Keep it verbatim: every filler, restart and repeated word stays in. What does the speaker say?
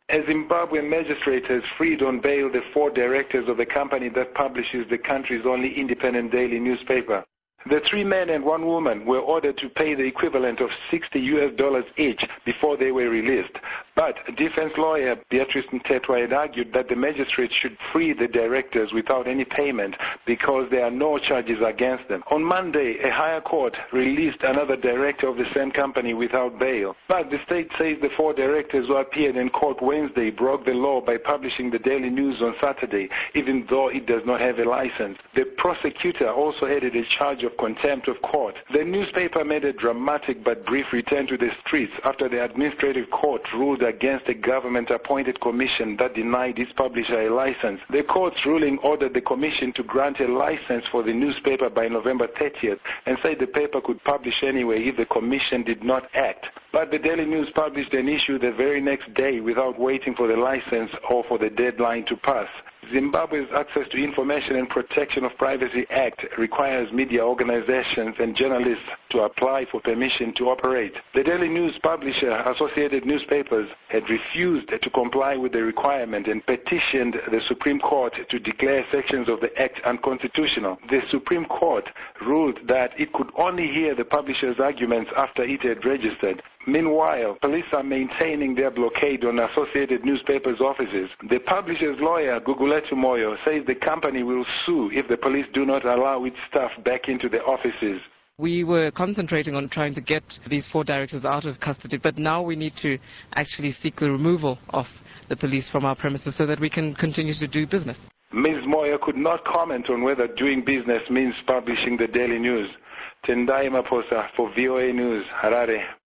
A Zimbabwean magistrate has freed on bail the four directors of the company that publishes the country's only independent daily newspaper. The three men and one woman were ordered to pay the equivalent of sixty U S dollars each before they were released. But defense lawyer Beatrice Mtetwa had argued that the magistrate should free the directors without any payment because there are no charges against them. On Monday, a higher court released another director of the same company without bail. But the state says the four directors who appeared in court Wednesday broke the law by publishing the Daily News on Saturday, even though it does not have a license. The prosecutor also added a charge of contempt of court. The newspaper made a dramatic but brief return to the streets after the administrative court ruled against a government-appointed commission that denied its publisher a license. The court's ruling ordered the commission to grant a license for the newspaper by November thirtieth and said the paper could publish anyway if the commission did not act. But the Daily News published an issue the very next day without waiting for the license or for the deadline to pass. Zimbabwe's Access to Information and Protection of Privacy Act requires media organizations and journalists to apply for permission to operate. The Daily News publisher, Associated Newspapers, had refused to comply with the requirement and petitioned the Supreme Court to declare sections of the Act unconstitutional. The Supreme Court ruled that it could only hear the publisher's arguments after it had registered. Meanwhile, police are maintaining their blockade on Associated Newspapers' offices. The publisher's lawyer, Gugulethu Moyo, says the company will sue if the police do not allow its staff back into the offices. We were concentrating on trying to get these four directors out of custody, but now we need to actually seek the removal of the police from our premises so that we can continue to do business. Miz Moyo could not comment on whether doing business means publishing the Daily News. Tendai Maposa for V O A News, Harare.